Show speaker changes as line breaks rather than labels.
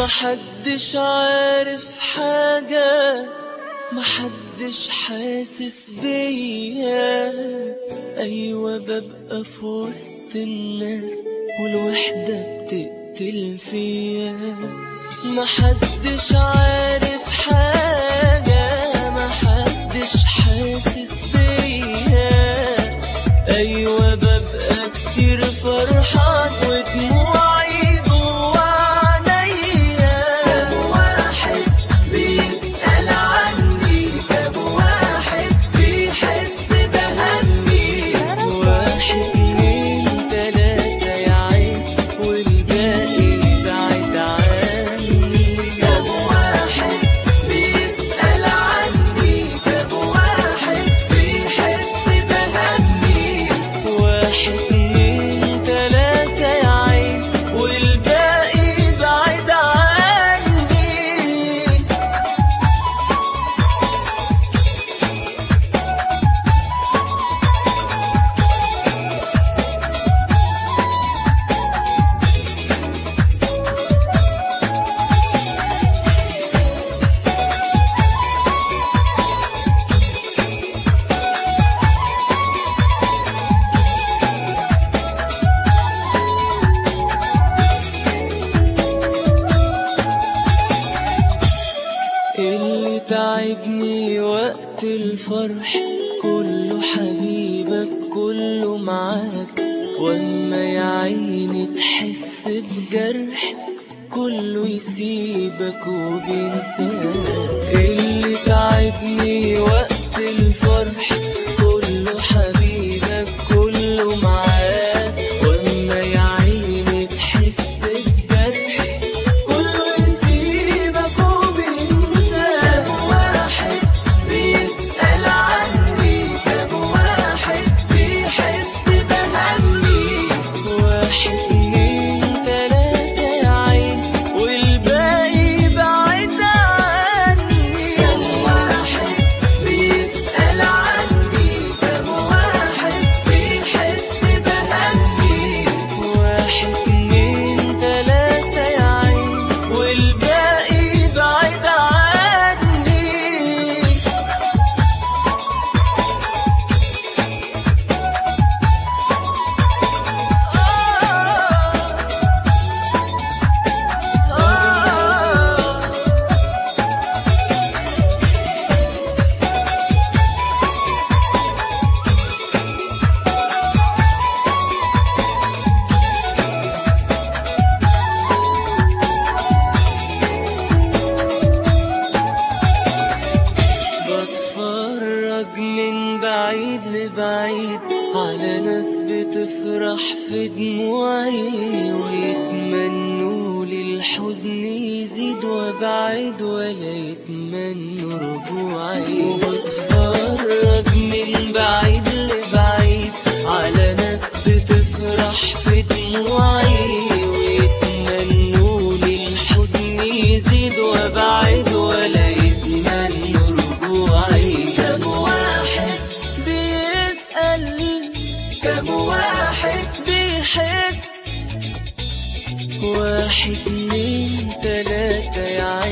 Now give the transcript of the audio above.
محدش عارف حاجة، محدش حاسس بيا. أيوة ببقى في وسط الناس والوحدة بتقتل فيا. محدش عارف حاجة، محدش حاسس بيا. أيوة ببقى كتير فرحان ودموعي جوا عينيا. كم واحد بيسأل عني، كم واحد بيحس بهمي. واحد اتنين تلاتة يا عين والباقي بعيد عني. كم واحد بيسأل عني، كم واحد بيحس بهمي. واحد اتنين تلاتة يا عين والباقي بعيد عني. اللي تعبني وقت الفرح كله حبيبك كله معاك، واما يا عيني تحس بجرح كله يسيبك وبينساك. اللي تعبني وقت الفرح كله حبيبك كله معاك، واما يا عيني تحس بجرح كله يسيبك وبينساك. واحد بيسأل عني، كم واحد بيحس بهمي. واحد اتنين تلاتة يا عين والباقي بعيد عني. كم واحد بيسأل عني، كم واحد بيحس بهمي. واحد اتنين تلاتة يا عين والباقي بعيد عني. بتفرج من بعيد لبعيد على ناس بتفرح في دموعي، ويتمنوا لي الحزن يزيد وابعد ولا يتمنوا رجوعي. بتفرج من بعيد لبعيد على ناس بتفرح في دموعي، ويتمنوا لي الحزن يزيد وابعد ولا يتمنوا رجوعي. كم واحد بيسأل، كم واحد بيحس. واحد اتنين تلاتة يا